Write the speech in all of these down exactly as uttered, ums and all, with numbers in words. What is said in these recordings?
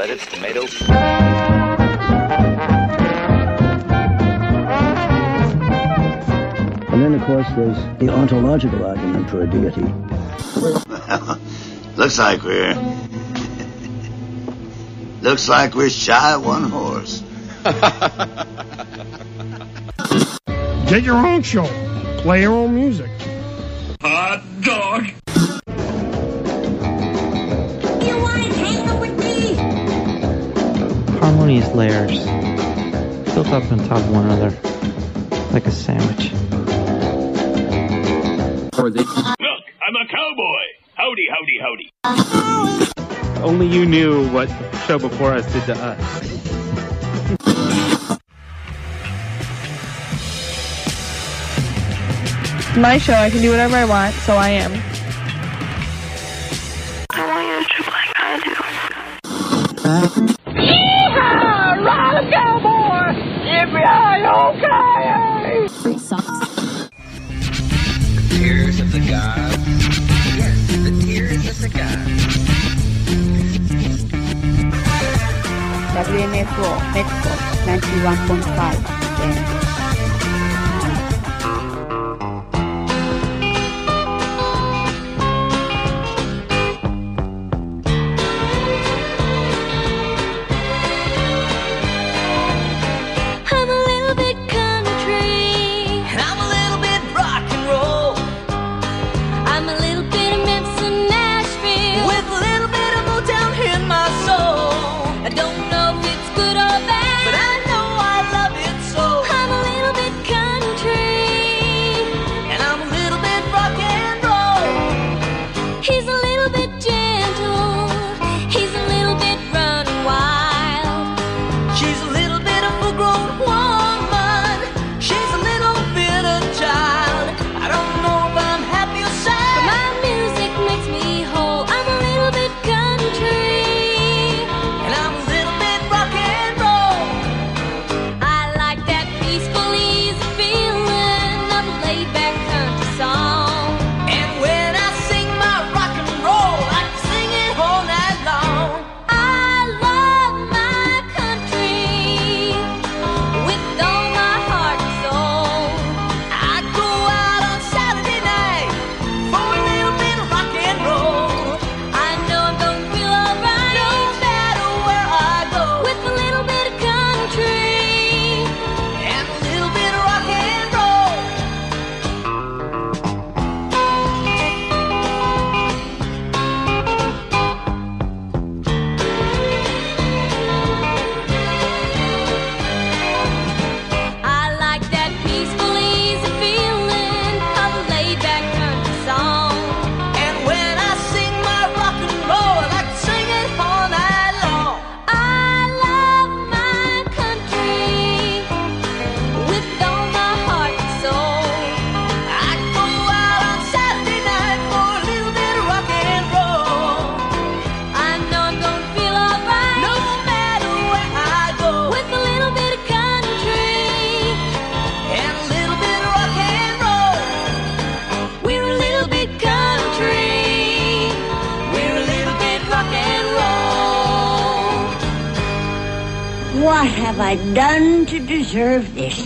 lettuce, tomato. And then, of course, there's the ontological argument for a deity. Looks like we're... Looks like we're shy of one horse. Get your own show. Play your own music. Hot dog. You want to hang out with me? Harmonious layers, built up on top of one another, like a sandwich. Look, I'm a cowboy. Howdy, howdy, howdy. Only you knew what the show before us did to us. My show, I can do whatever I want, so I am. I want you to trip like I do. Yeehaw! Ride a cowboy! Yippee-yi-yo-ki-yay! Free socks. The tears of the gods. Yes, the tears of the gods. W N F O, Metro, ninety-one point five. Yeah. What have I done to deserve this?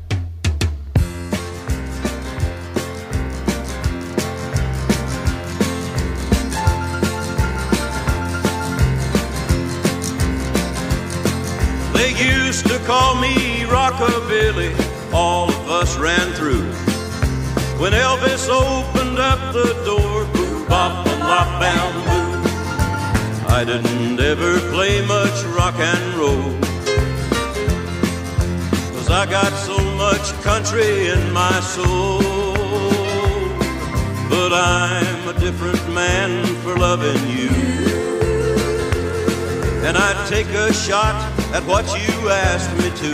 They used to call me Rockabilly, all of us ran through. When Elvis opened up the door, boom, bop, and lop, down, boo. I didn't ever play much rock and roll, 'cause I got so much country in my soul. But I'm a different man for loving you, and I'd take a shot at what you asked me to.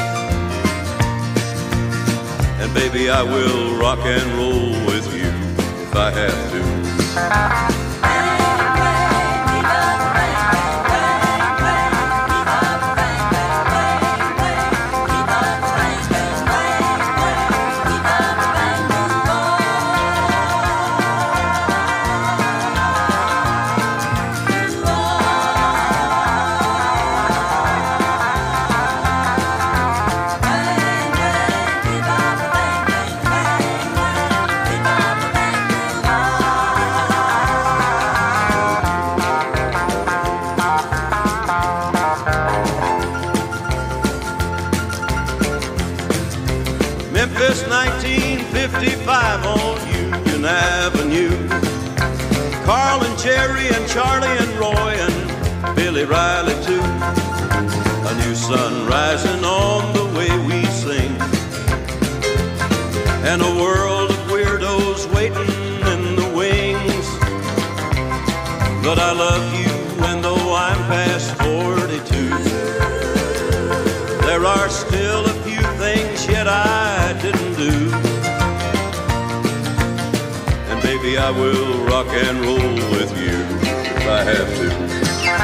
And baby, I will rock and roll with you if I have to. Memphis nineteen fifty-five on Union Avenue. Carl and Jerry and Charlie and Roy and Billy Riley too. A new sun rising on the way we sing, and a world of weirdos waiting in the wings. But I love you, and though I'm past forty-two, there are still a few things yet I didn't do. And baby, I will rock and roll with you if I have to.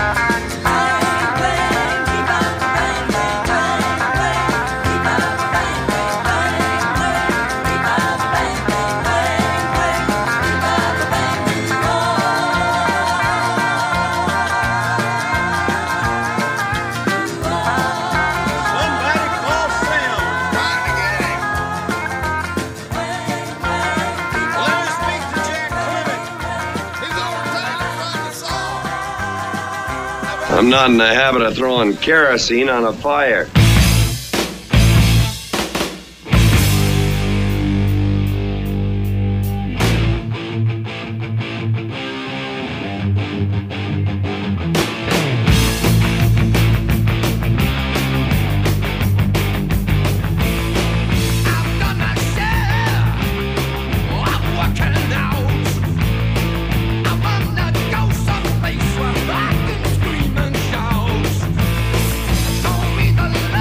I'm not in the habit of throwing kerosene on a fire. Show me the love.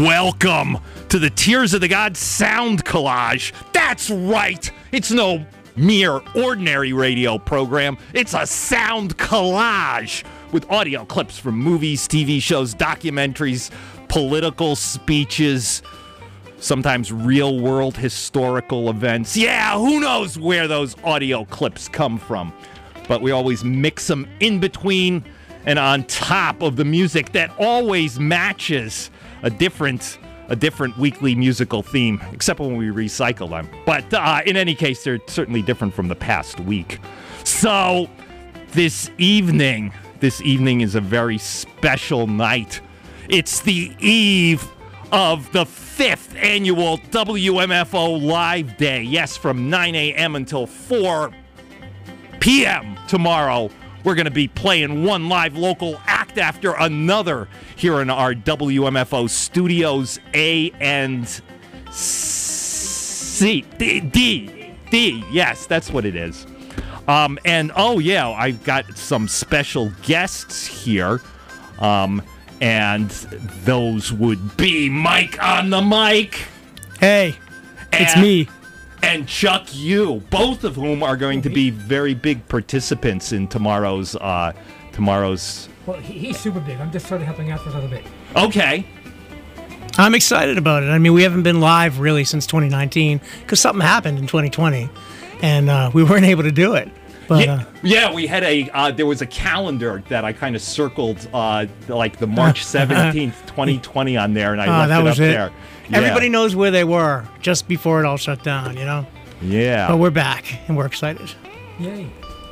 Welcome to the Tears of the Gods sound collage. That's right. It's no mere ordinary radio program. It's a sound collage with audio clips from movies, T V shows, documentaries, political speeches, sometimes real-world historical events. Yeah, who knows where those audio clips come from. But we always mix them in between and on top of the music that always matches a different a different weekly musical theme, except when we recycle them. But uh, in any case, they're certainly different from the past week. So this evening, this evening is a very special night. It's the eve of the fifth annual W M F O Live Day. Yes, from nine a.m. until four p.m. tomorrow. We're going to be playing one live local act after another here in our W M F O studios A and C. D. D. D. Yes, that's what it is. Um, and, oh, yeah, I've got some special guests here. Um, and those would be Mike on the mic. Hey, it's and, me. And Chuck Yu, both of whom are going to be very big participants in tomorrow's uh, tomorrow's. Well, he, he's super big. I'm just sort of helping out for a little bit. Okay. I'm excited about it. I mean, we haven't been live really since twenty nineteen because something happened in twenty twenty, and uh, we weren't able to do it. But, yeah, uh, yeah, we had a uh, there was a calendar that I kind of circled uh, like the March seventeenth, twenty twenty on there, and I uh, left that it was up it. there. Yeah. Everybody knows where they were just before it all shut down, you know? Yeah. But we're back, and we're excited. Yay.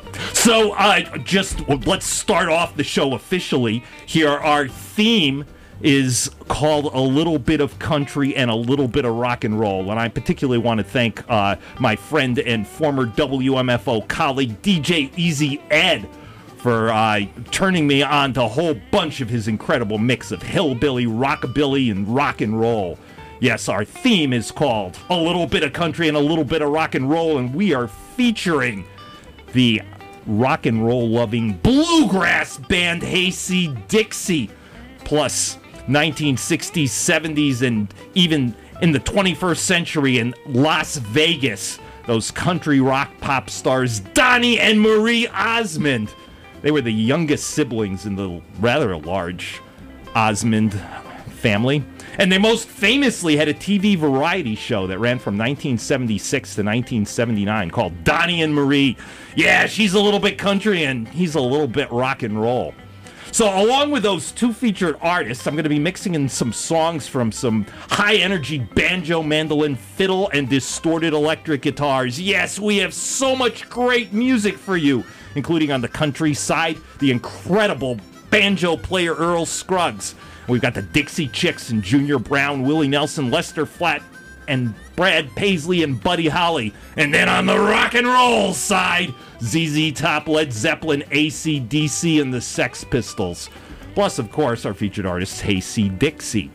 So, uh, just let's start off the show officially. Here, our theme is called A Little Bit of Country and a Little Bit of Rock and Roll. And I particularly want to thank uh, my friend and former W M F O colleague, D J Easy Ed, for uh, turning me on to a whole bunch of his incredible mix of hillbilly, rockabilly, and rock and roll. Yes, our theme is called A Little Bit of Country and a Little Bit of Rock and Roll, and we are featuring the rock and roll loving bluegrass band Hayseed Dixie, plus nineteen sixties, seventies, and even in the twenty-first century in Las Vegas, those country rock pop stars Donnie and Marie Osmond. They were the youngest siblings in the rather large Osmond family. And they most famously had a T V variety show that ran from nineteen seventy-six to nineteen seventy-nine called Donnie and Marie. Yeah, she's a little bit country and he's a little bit rock and roll. So along with those two featured artists, I'm going to be mixing in some songs from some high-energy banjo, mandolin, fiddle, and distorted electric guitars. Yes, we have so much great music for you, including on the country side, the incredible banjo player Earl Scruggs. We've got the Dixie Chicks and Junior Brown, Willie Nelson, Lester Flatt, and Brad Paisley and Buddy Holly. And then on the rock and roll side, Z Z Top, Led Zeppelin, A C D C, and the Sex Pistols. Plus, of course, our featured artist, Hayseed Dixie.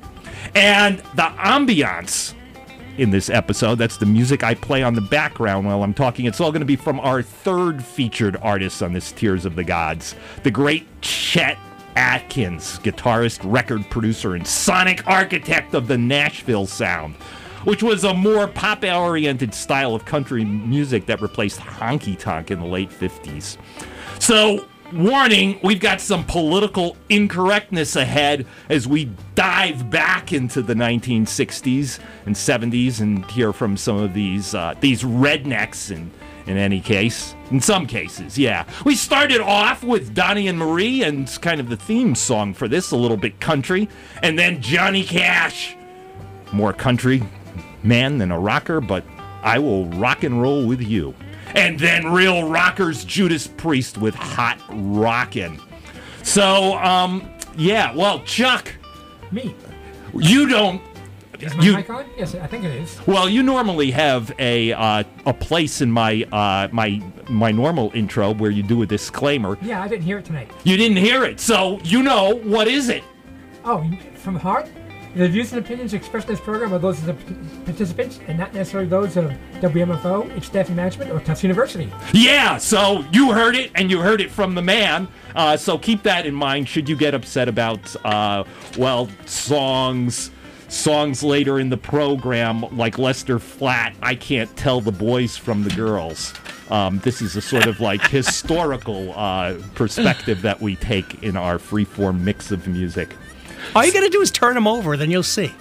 And the ambiance in this episode, that's the music I play on the background while I'm talking, it's all going to be from our third featured artist on this Tears of the Gods, the great Chet Atkins, guitarist, record producer, and sonic architect of the Nashville sound, which was a more pop-oriented style of country music that replaced honky-tonk in the late fifties. So, warning, we've got some political incorrectness ahead as we dive back into the nineteen sixties and seventies and hear from some of these uh, these rednecks in, in any case. In some cases, yeah. We started off with Donnie and Marie and kind of the theme song for this, a little bit country, and then Johnny Cash. More country man than a rocker, but I will rock and roll with you. And then real rockers, Judas Priest with Hot Rockin'. So, um, yeah, well, Chuck. Me. You don't. Is my you, mic on? Yes, I think it is. Well, you normally have a uh, a place in my uh, my my normal intro where you do a disclaimer. Yeah, I didn't hear it tonight. You didn't hear it, so you know, what is it? Oh, from the heart? The views and opinions expressed in this program are those of the participants and not necessarily those of W M F O, its staff and management, or Tufts University. Yeah, so you heard it, and you heard it from the man. Uh, so keep that in mind should you get upset about, uh, well, songs, songs later in the program, like Lester Flatt, I Can't Tell the Boys from the Girls. Um, this is a sort of like historical uh, perspective that we take in our freeform mix of music. All you got to do is turn them over, then you'll see.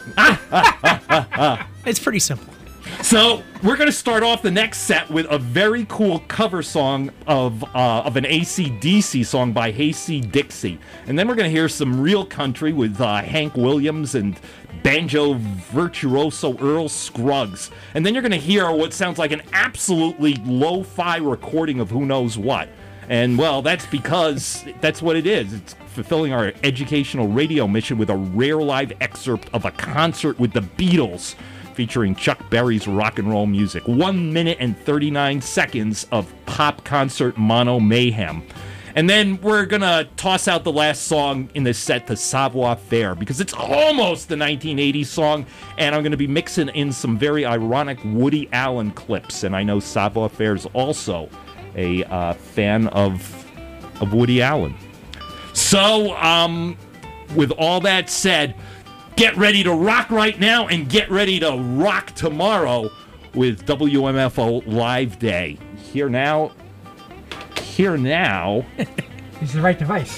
It's pretty simple. So we're going to start off the next set with a very cool cover song of uh, of an A C D C song by Hayseed Dixie. And then we're going to hear some real country with uh, Hank Williams and banjo virtuoso Earl Scruggs. And then you're going to hear what sounds like an absolutely lo-fi recording of who knows what. And, well, that's because that's what it is. It's fulfilling our educational radio mission with a rare live excerpt of a concert with the Beatles featuring Chuck Berry's rock and roll music. One minute and thirty-nine seconds of pop concert mono mayhem. And then we're going to toss out the last song in this set to Savoir Faire because it's almost the nineteen eighties song, and I'm going to be mixing in some very ironic Woody Allen clips. And I know Savoir Faire is also a uh, fan of, of Woody Allen. So, um, with all that said, get ready to rock right now and get ready to rock tomorrow with W M F O Live Day. Here now... Here now is the right device.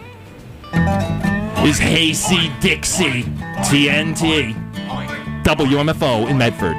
Is Hayseed Dixie, T N T, W M F O in Medford.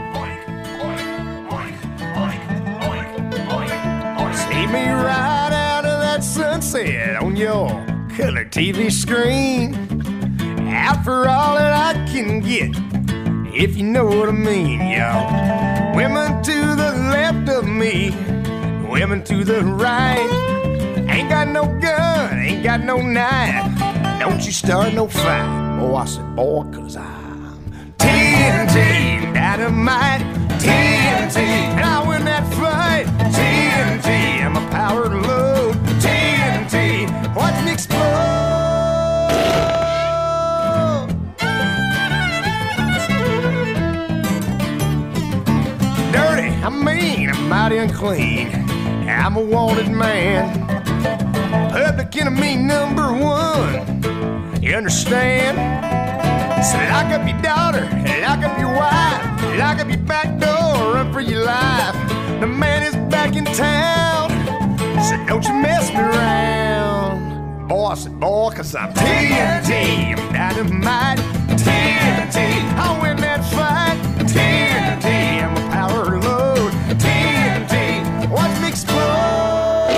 See me right out of that sunset on your color T V screen. Out for all that I can get, if you know what I mean, yo. Women to the left of me, women to the right. Ain't got no gun, ain't got no knife. Don't you start no fight. Oh, I said, boy, cause I'm T N T, dynamite, T N T. And I win that fight, T N T. I'm a power to load, T N T. Watch me explode. Dirty, I mean, I'm mighty unclean. I'm a wanted man, public enemy number one. You understand? So lock up your daughter, lock up your wife, lock up your back door, run for your life. The man is back in town, so don't you mess me around. Boy, I said, boy, cause I'm T N T, I'm dynamite, T N T. I win that fight, T N T. I'm a power load, T N T. Watch me explode.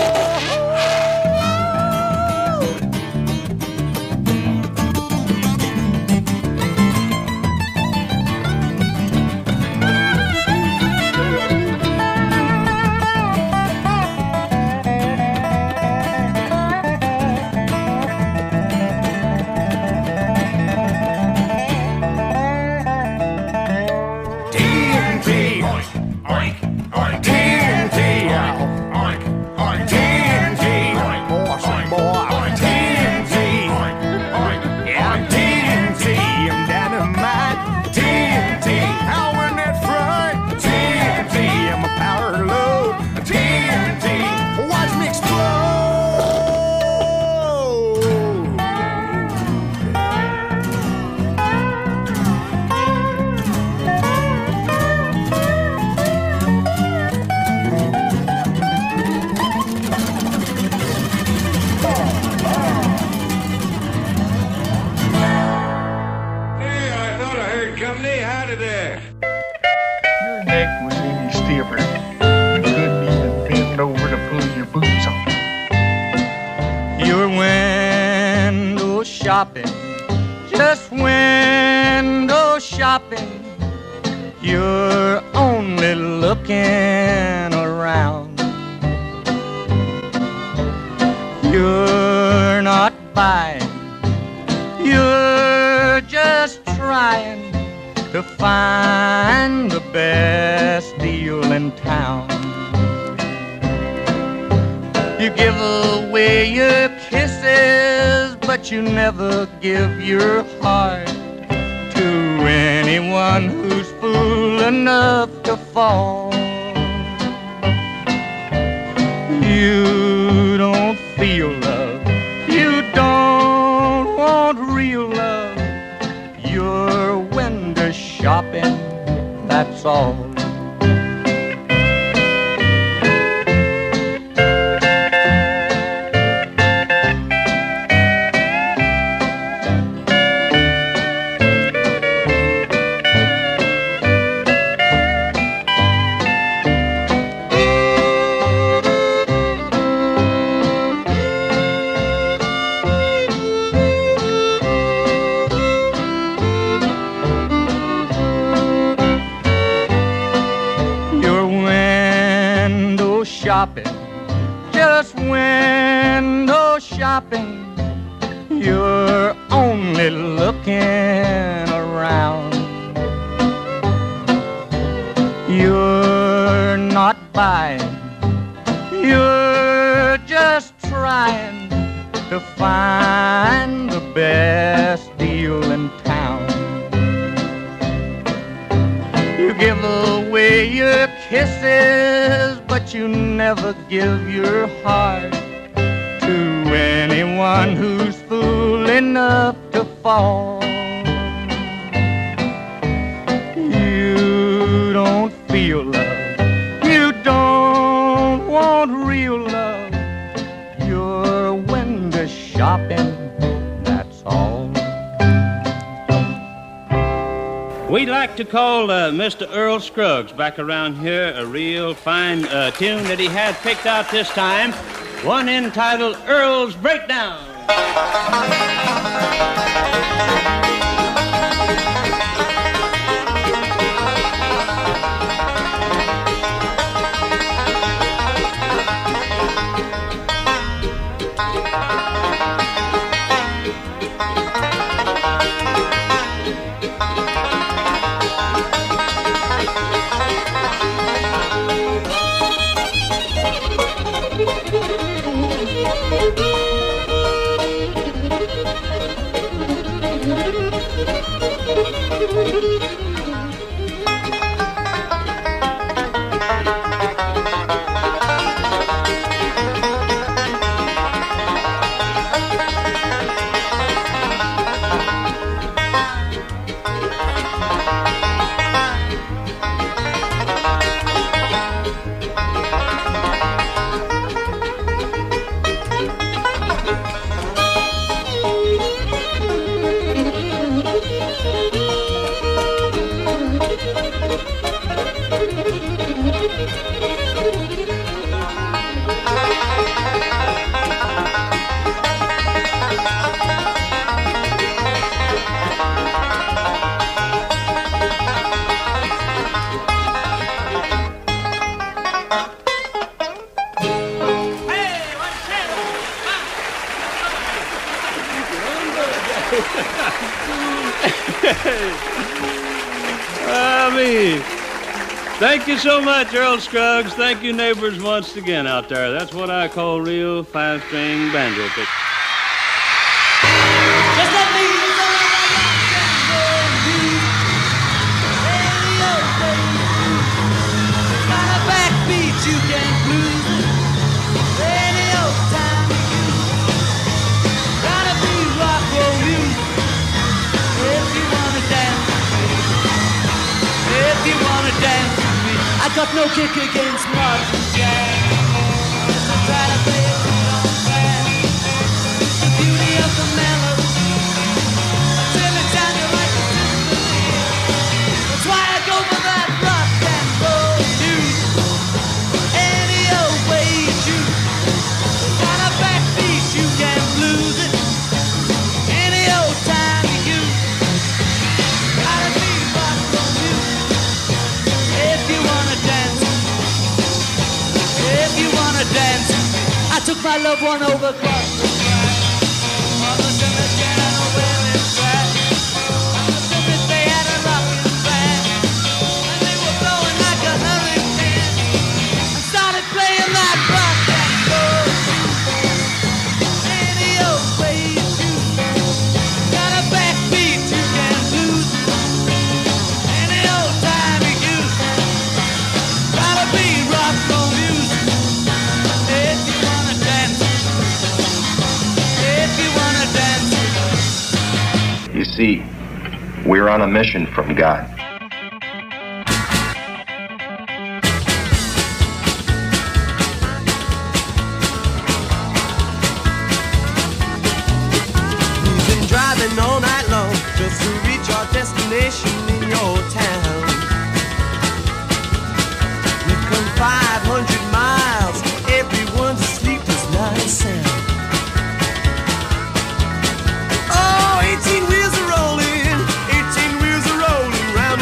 Just window shopping, you're only looking around. You're not buying, you're just trying to find the best deal in town. You give away your kisses, but you never give your heart to anyone who's fool enough to fall. You don't feel love, you don't want real love. Your window window shopping, just window shopping. You're only looking around. You're not buying, you're just trying to find the best deal in town. You give away your kisses, but you never give your heart to anyone who's fool enough to fall. You don't feel love, you don't want real love. You're window shopping, that's all. We'd like to call uh, Mister Earl Scruggs back around here a real fine uh, tune that he had picked out this time, one entitled Earl's Breakdown. I mean, thank you so much, Earl Scruggs. Thank you, neighbors, once again out there. That's what I call real five-string banjo pick. Just let me know got a backbeat you can't lose it. Any old time you gotta be rock roll music. If you wanna dance with me, if you wanna dance with me, I got no kick against Martin Jack. So try to play it on fast. The beauty of the melody, till it sounds like a symphony. That's why I go for that rock and roll music. Any old way you choose. Got a backbeat, you can't lose it. Any old time you use. Gotta be rock roll music. If you wanna dance, if you wanna dance, I took my loved one over across the track. Mother said the piano well in track. I took it, they had a rockin' band, and they were blowing like a hurricane. I started playing that rock and roll music. Any old way you choose. Got a backbeat you can't lose. Any old time you use. Gotta be rock roll music. If you wanna dance, if you wanna dance. You see, we're on a mission from God. We've been driving all night long just to reach our destination in your town. We've come five hundred miles, everyone's asleep, there's not a sound. Oh, eighteen wheels are rolling, eighteen wheels are rolling round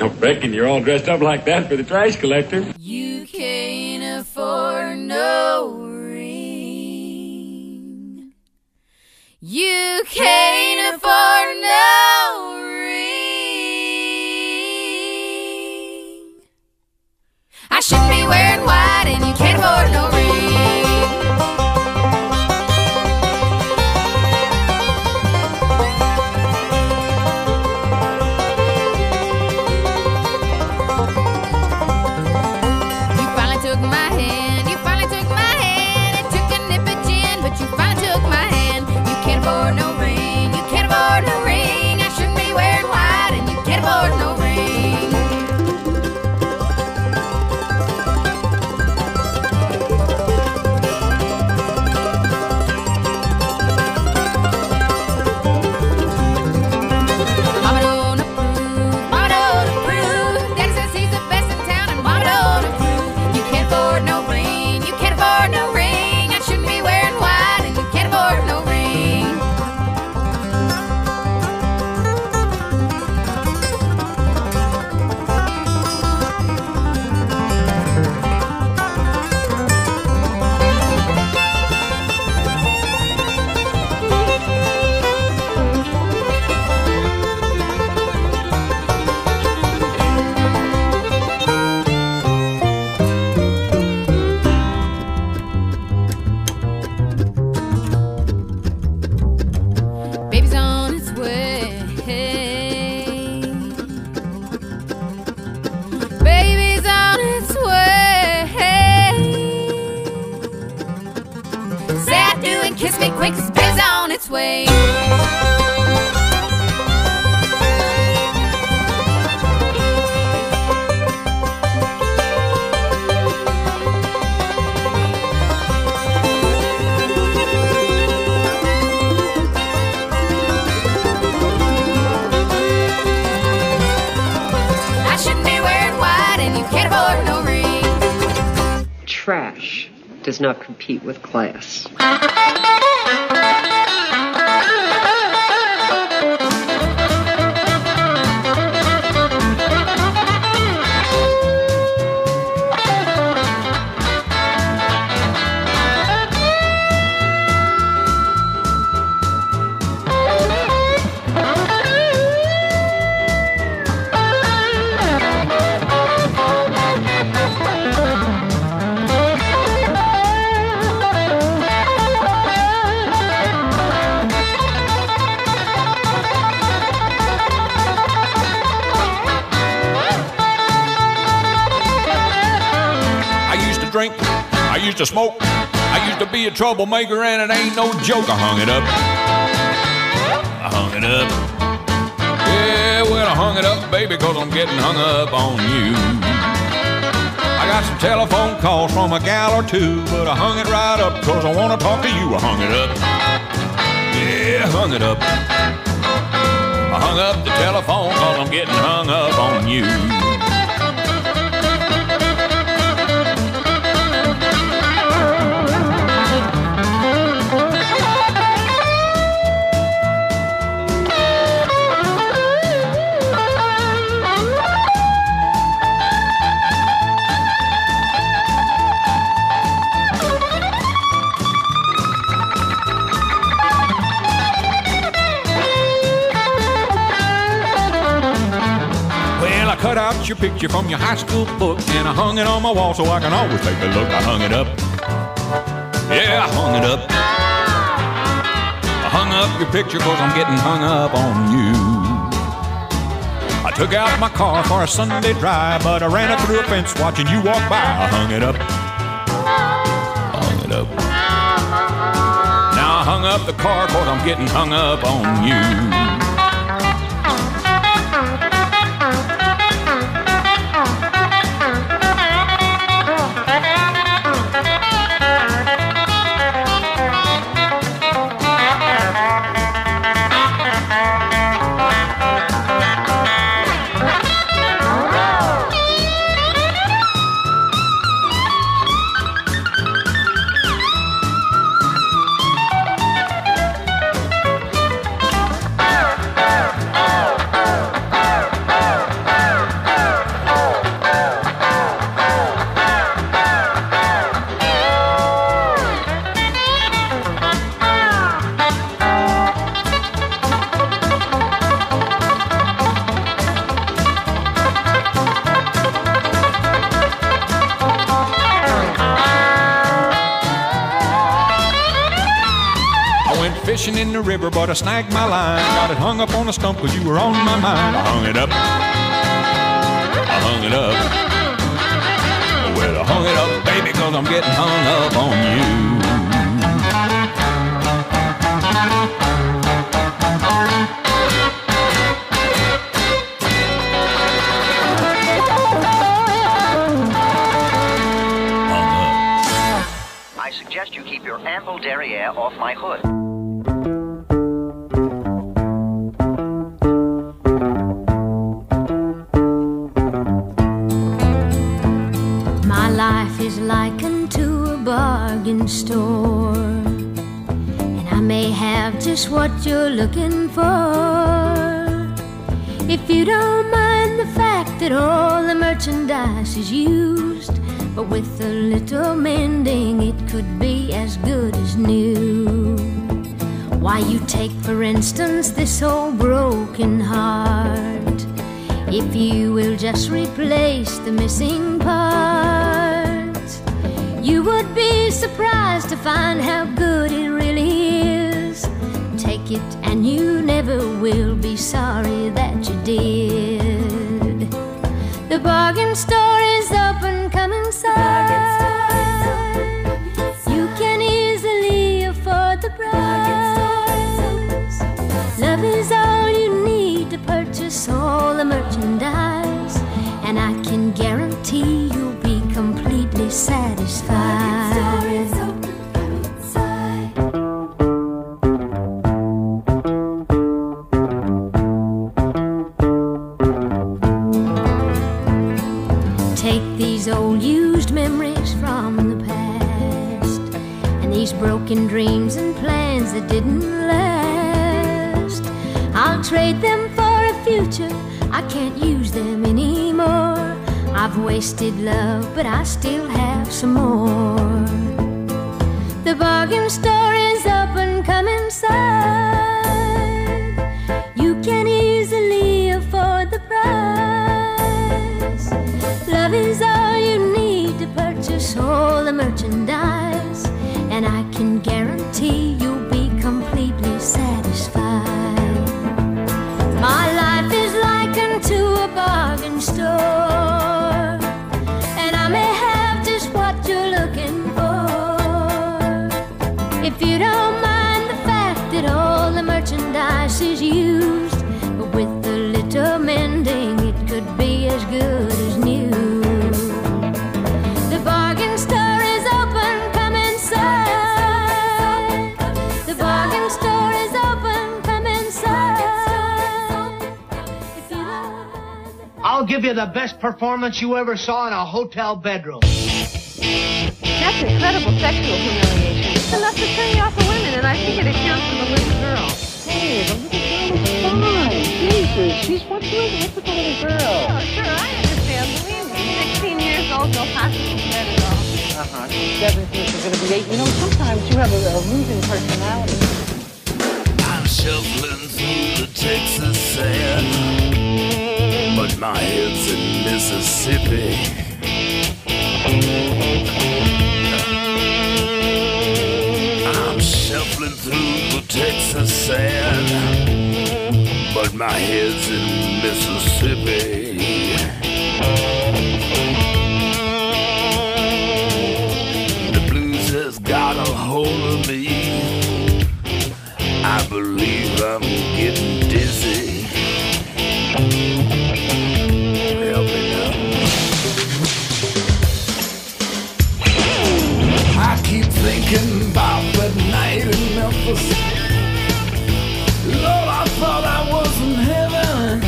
I reckon you're all dressed up like that for the trash collector. You can't afford no ring. You can't afford no ring. I shouldn't be wearing white and you can't afford no ring. Kiss me quick, 'cause baby's on its way. I shouldn't be wearing white and you can't afford no ring. Trash does not compete with class. Drink, I used to smoke, I used to be a troublemaker, and it ain't no joke. I hung it up, I hung it up. Yeah, well, I hung it up, baby, cause I'm getting hung up on you. I got some telephone calls from a gal or two, but I hung it right up cause I wanna talk to you. I hung it up, yeah, I hung it up. I hung up the telephone cause I'm getting hung up on you. Cut out your picture from your high school book and I hung it on my wall so I can always take a look. I hung it up. Yeah, I hung it up. I hung up your picture cause I'm getting hung up on you. I took out my car for a Sunday drive, but I ran it through a fence watching you walk by. I hung it up. I hung it up. Now I hung up the car cause I'm getting hung up on you. fishing in the river, but I snagged my line. Got it hung up on a stump cause you were on my mind. I hung it up. I hung it up. Well, I hung it up, baby, cause I'm getting hung up on you. I suggest you keep your ample derriere off my hood. My life is likened to a bargain store, and I may have just what you're looking for. If you don't mind the fact that all the merchandise is used, but with a little mending it could be as good as new. Why, you take for instance this old broken heart. If you will just replace the missing parts, you would be surprised to find how good it really is. Take it and you never will be sorry that you did. The bargain store is open, come inside. You can easily afford the price. Love is all you need to purchase all the merchandise, and I can guarantee you'll be completely satisfied. Old used memories from the past, and these broken dreams and plans that didn't last. I'll trade them for a future, I can't use them anymore. I've wasted love, but I still have some more. The bargain store is open, come inside. You can easily afford the price. Love is all you need to purchase all the merchandise, and I can guarantee you'll be completely satisfied. My life is likened to a bargain store, and I may have just what you're looking for. If you don't mind the fact that all the merchandise is used, but with a little mending it could be as good as new. The bargain store is open, come inside. The bargain store is open, come inside. If you don't mind the... I'll give you the best performance you ever saw in a hotel bedroom. That's incredible sexual humiliation. It's enough to turn you off the women, and I think it accounts for the little girl. Hey, the little girl is fine. Jesus, she's what's with what's with the little girl? Oh, sure, I understand. Believe me, sixteen years old, no possible threat at all. Uh-huh. She's seventeen, she's gonna be eight. You know, sometimes you have a, a losing personality. I'm shuffling through the Texas sand, but my head's in Mississippi. I'm shuffling through the Texas sand, but my head's in Mississippi. The blues has got a hold of me. I believe I'm getting dizzy. Help me now. I keep thinking about that night in Memphis. Lord, I thought I was in heaven.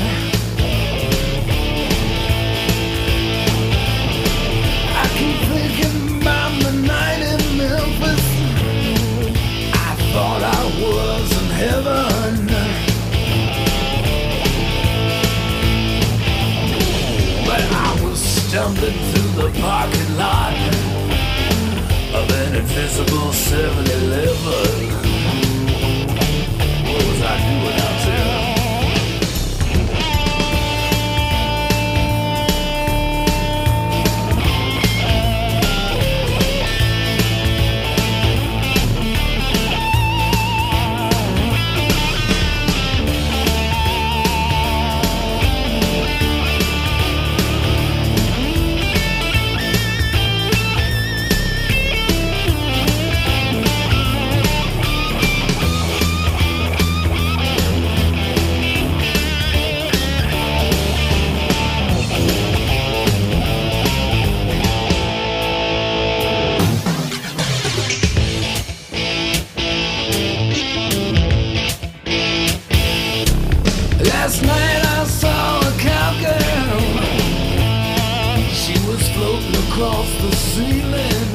I keep thinking about the night in Memphis. I thought I was in heaven. But I was stumbling through the parking lot of an invisible seven eleven. What was I doing out there? Last night I saw a cowgirl. She was floating across the ceiling.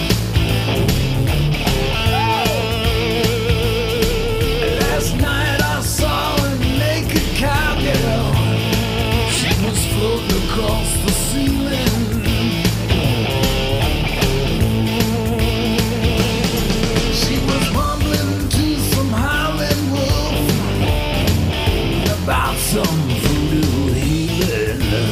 Last night I saw a naked cowgirl. She was floating across the ceiling. She was mumbling to some howling wolf about some voodoo healing.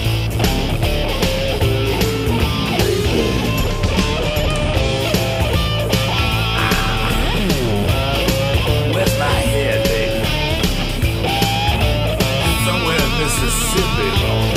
Where's my head, baby? Somewhere in Mississippi, Lord.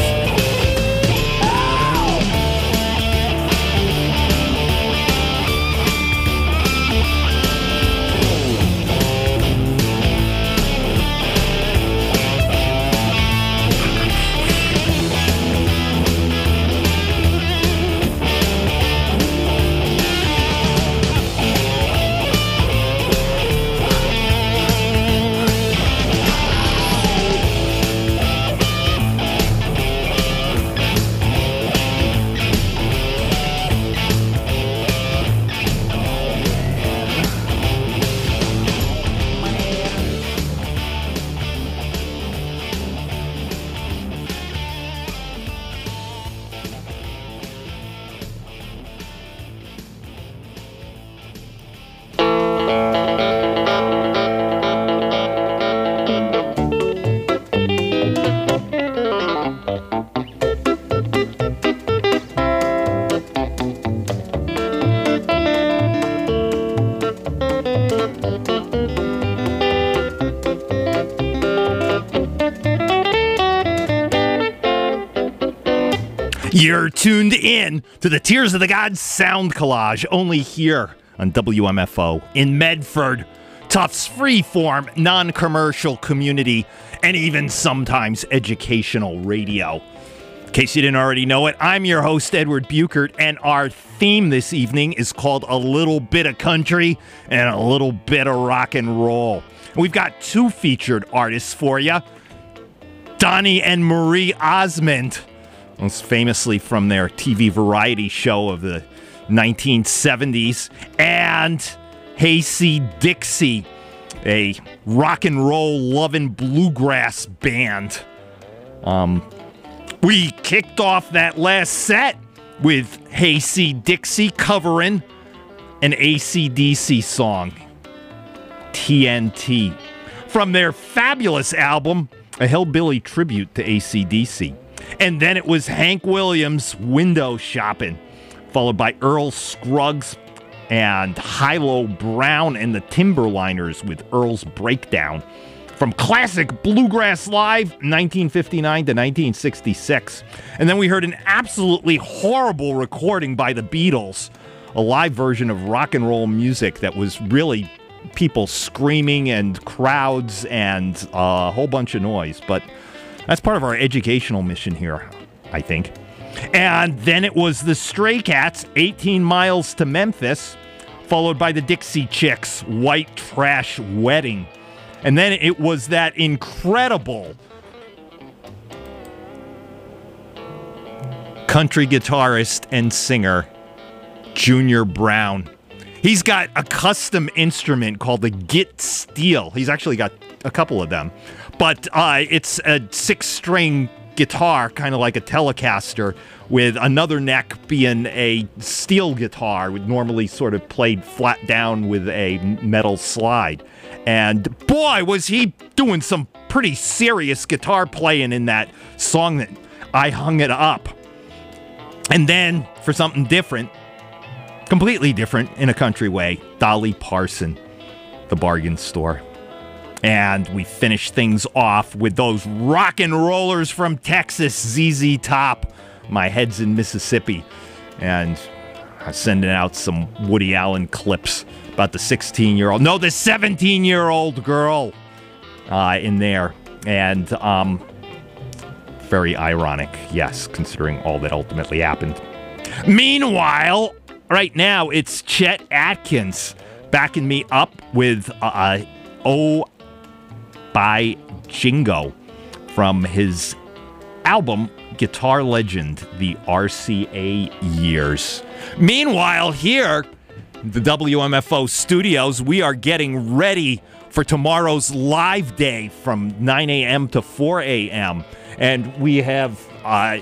You're tuned in to the Tears of the Gods sound collage, only here on W M F O in Medford. Tufts free-form, non-commercial community, and even sometimes educational radio. In case you didn't already know it, I'm your host, Edward Buchert, and our theme this evening is called A Little Bit of Country and a Little Bit of Rock and Roll. We've got two featured artists for you, Donnie and Marie Osmond, most famously from their T V variety show of the nineteen seventies, and Hayseed Dixie, a rock and roll loving bluegrass band. Um, we kicked off that last set with Hayseed Dixie covering an A C D C song, T N T, from their fabulous album, A Hillbilly Tribute to A C D C. And then it was Hank Williams' Window Shopping, followed by Earl Scruggs and Hilo Brown and the Timberliners with Earl's Breakdown. From classic Bluegrass Live, nineteen fifty-nine to nineteen sixty-six. And then we heard an absolutely horrible recording by the Beatles, a live version of rock and roll music that was really people screaming and crowds and a whole bunch of noise. But that's part of our educational mission here, I think. And then it was the Stray Cats, eighteen miles to Memphis, followed by the Dixie Chicks, White Trash Wedding. And then it was that incredible country guitarist and singer, Junior Brown. He's got a custom instrument called the Git Steel. He's actually got a couple of them. But uh, it's a six-string guitar, kind of like a Telecaster, with another neck being a steel guitar, with normally sort of played flat down with a metal slide. And boy, was he doing some pretty serious guitar playing in that song that I Hung It Up. And then, for something different, completely different in a country way, Dolly Parton, The Bargain Store. And we finish things off with those rock and rollers from Texas, Z Z Top, My Head's in Mississippi. And I'm sending out some Woody Allen clips about the sixteen-year-old, no, the seventeen-year-old girl uh, in there. And um, very ironic, yes, considering all that ultimately happened. Meanwhile, right now, it's Chet Atkins backing me up with uh, Oh, by Jingo from his album Guitar Legend, the R C A Years. Meanwhile, here, the W M F O studios, we are getting ready for tomorrow's live day from nine a.m. to four a.m. And we have uh,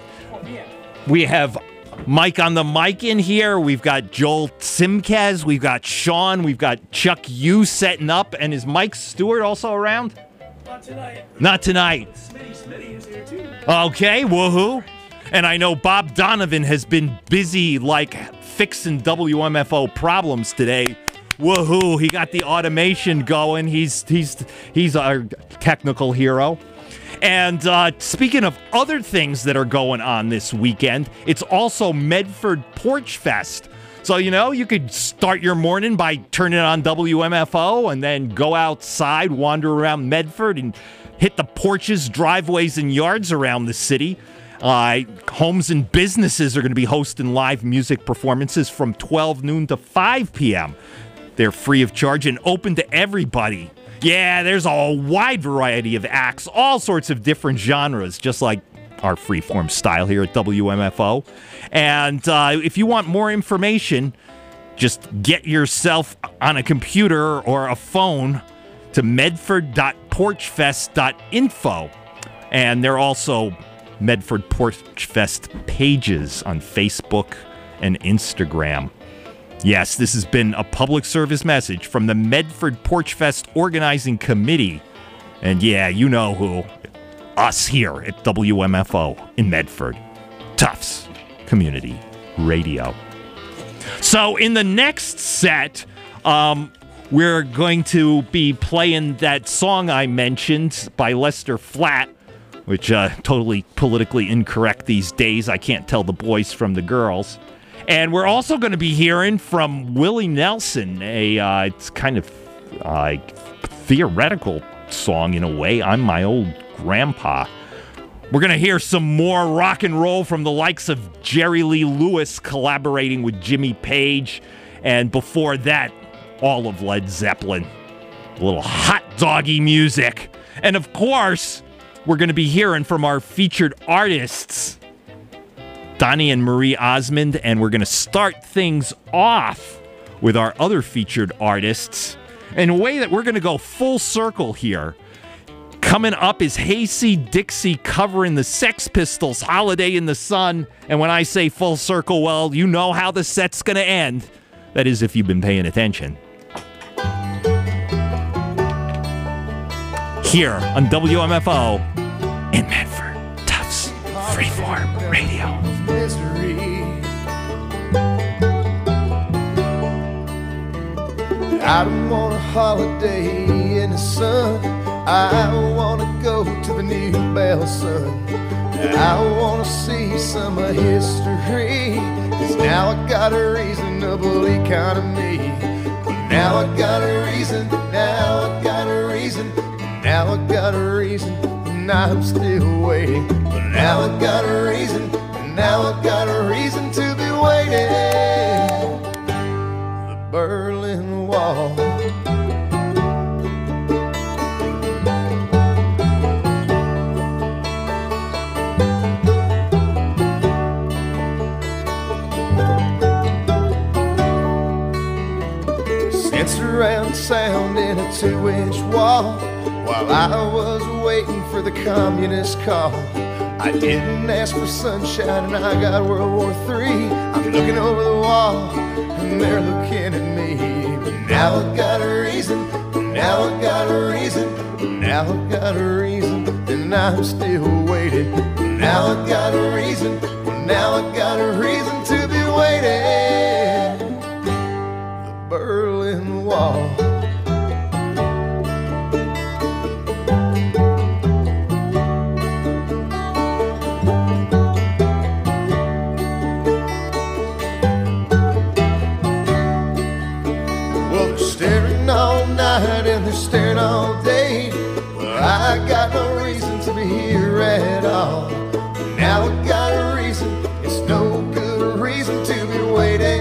we have Mike on the mic in here. We've got Joel Simkaz. We've got Sean. We've got Chuck Yu setting up. And is Mike Stewart also around? Not tonight. Not tonight. Smitty, Smitty is here too. Okay, woohoo. And I know Bob Donovan has been busy, like, fixing W M F O problems today. Woohoo, he got the automation going. He's he's he's our technical hero. And uh, speaking of other things that are going on this weekend, it's also Medford Porch Fest. So, you know, you could start your morning by turning on W M F O and then go outside, wander around Medford, and hit the porches, driveways, and yards around the city. Uh, homes and businesses are going to be hosting live music performances from twelve noon to five p.m. They're free of charge and open to everybody. Yeah, there's a wide variety of acts, all sorts of different genres, just like our freeform style here at W M F O. And uh, if you want more information, just get yourself on a computer or a phone to medford dot porch fest dot info. And there are also Medford Porch Fest pages on Facebook and Instagram. Yes, this has been a public service message from the Medford Porch Fest Organizing Committee. And yeah, you know who. Us here at W M F O in Medford. Tufts Community Radio. So in the next set, um, we're going to be playing that song I mentioned by Lester Flatt, which uh, totally politically incorrect these days. I can't tell the boys from the girls. And we're also going to be hearing from Willie Nelson, a uh, it's kind of uh, theoretical song in a way. I'm my old grandpa. We're going to hear some more rock and roll from the likes of Jerry Lee Lewis collaborating with Jimmy Page. And before that, all of Led Zeppelin. A little hot doggy music. And of course, we're going to be hearing from our featured artists, Donnie and Marie Osmond, and we're going to start things off with our other featured artists in a way that we're going to go full circle here. Coming up is Hayseed Dixie covering the Sex Pistols' Holiday in the Sun. And when I say full circle, well, you know how the set's going to end. That is, if you've been paying attention. Here on W M F O in Medford, Tufts Freeform Radio. I don't want a holiday in the sun. I want to go to the New Bell Sun. I want to see some of history, 'cause now I got a reasonable economy. Now I got a reason, now I got a reason, now I got a reason, and I'm still waiting. But now I got a reason, now I got a reason to be waiting. The Berlin Wall. Surround sound in a two-inch wall while I was waiting for the communist call. I didn't ask for sunshine and I got World War Three. I'm looking over the wall and they're looking at me. But now I got a reason, now I got a reason, now I got a reason, and I'm still waiting. Now I got a reason, now I got a reason to be waiting. The Berlin Wall. Well, they're staring all night and they're staring all day. Well, I got no reason to be here at all. Now I got a reason, it's no good reason to be waiting.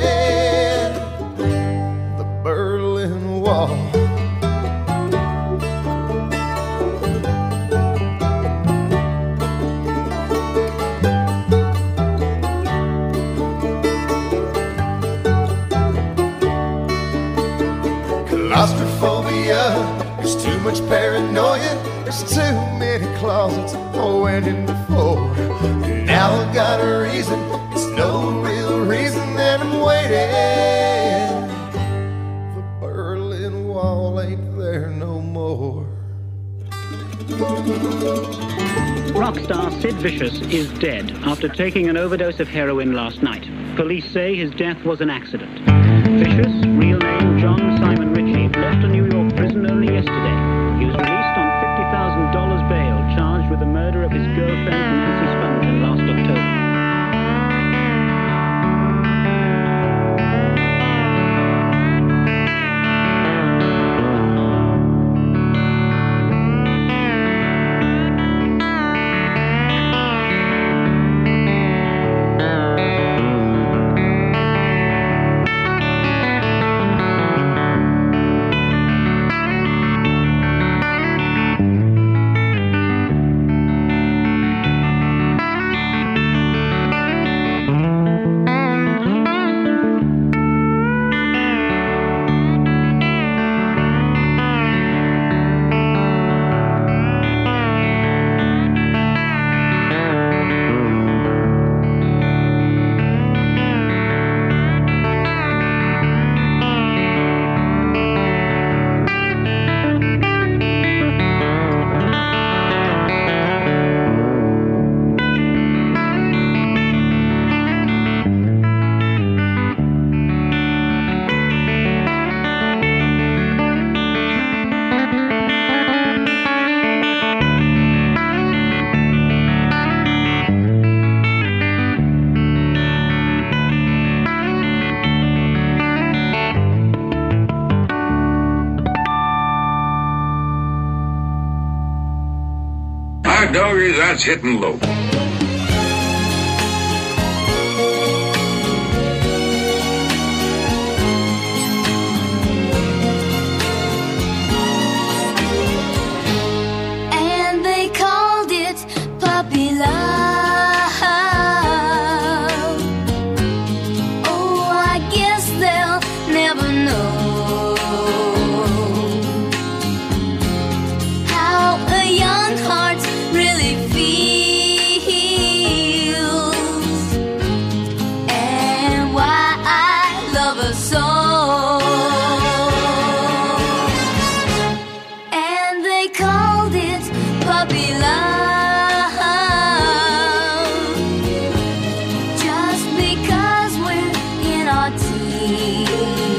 Berlin Wall. There's too many closets I went in before. Now I got a reason, it's no real reason that I'm waiting. The Berlin Wall ain't there no more. Rock star Sid Vicious is dead after taking an overdose of heroin last night. Police say his death was an accident. Vicious, real name John Simon Ritchie, left a New York prison only yesterday. He was released on fifty thousand dollars bail, charged with the murder of his girlfriend Nancy Spungen last October. Doggy, that's hitting low. And they called it puppy love. Oh, I guess they'll never know how a young heart really feels and why I love her so. And they called it puppy love just because we're in our teens.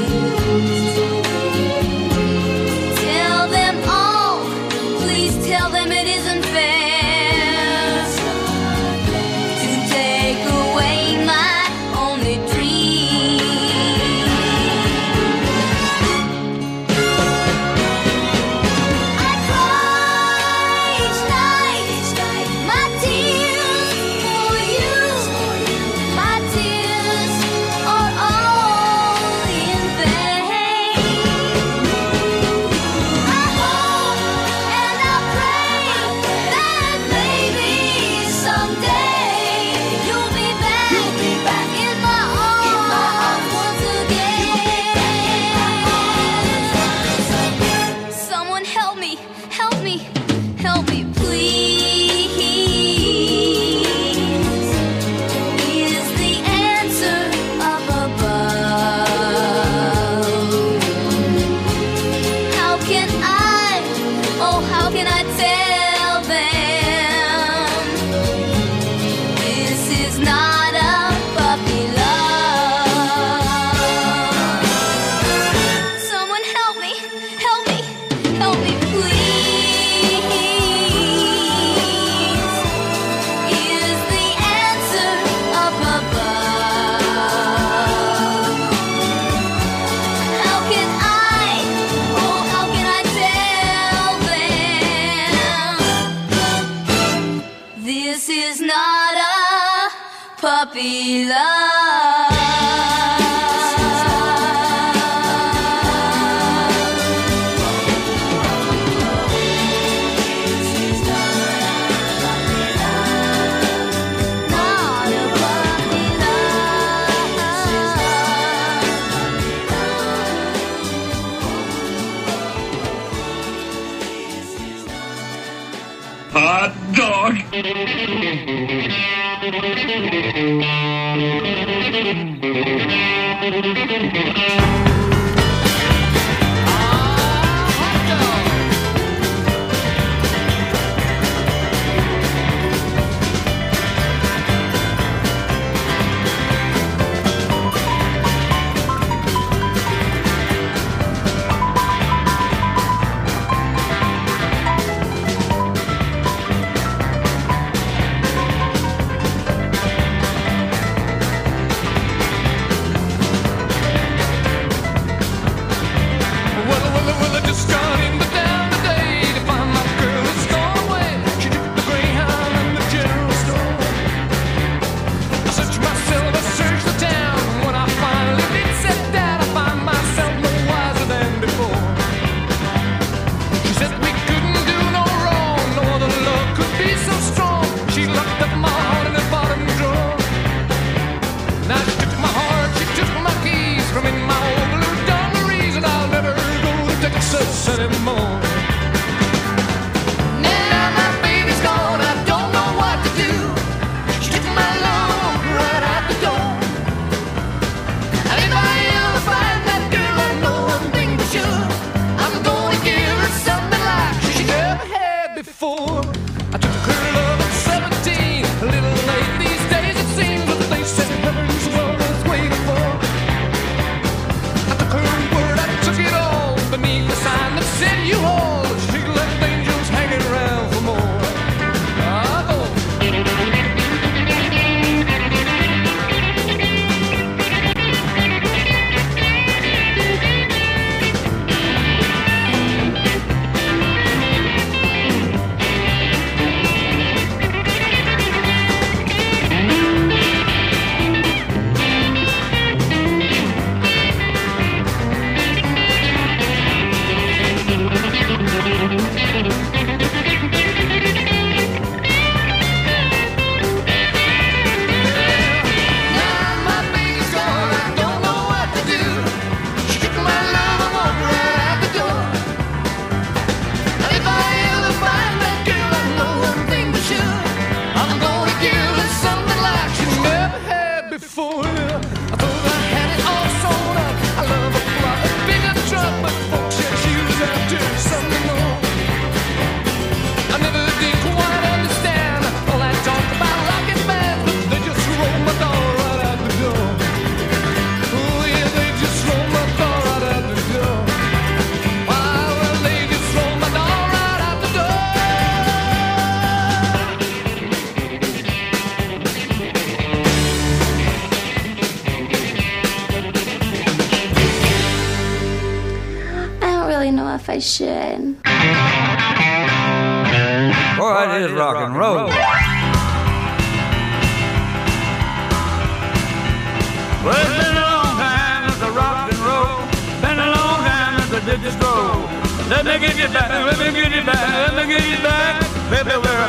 Tell them all, please tell them it isn't fair to take away my only dream. I cry each night, my tears for you. My tears are all in vain. I hope and I pray that maybe someday you'll be back in my arms once again. Someone help me, help me, help me, please. Is the answer up above? How can I, oh, how can I tell them this is not a puppy love? Someone help me, help me, help me, please. Is the answer up above? How can I, oh, how can I tell them this is not a puppy love? Not a puppy love. dog. Anymore. Now my baby's gone, I don't know what to do. She took my love right out the door. And if I ever find that girl, I know one thing for sure. I'm gonna give her something like she never had before. I took her love at seventeen, a little late these days it seems, but they said heaven's what I was waiting for. I took her word, I took it all beneath the sign that said you all. She left angels hanging around for more. Ah, oh. If I should. Boy, that is rock and roll. Well, it's been a long time since I rocked and roll. Been a long time since I did the stroll. Let me get you back, let me get you back, let me get you back. Baby, we're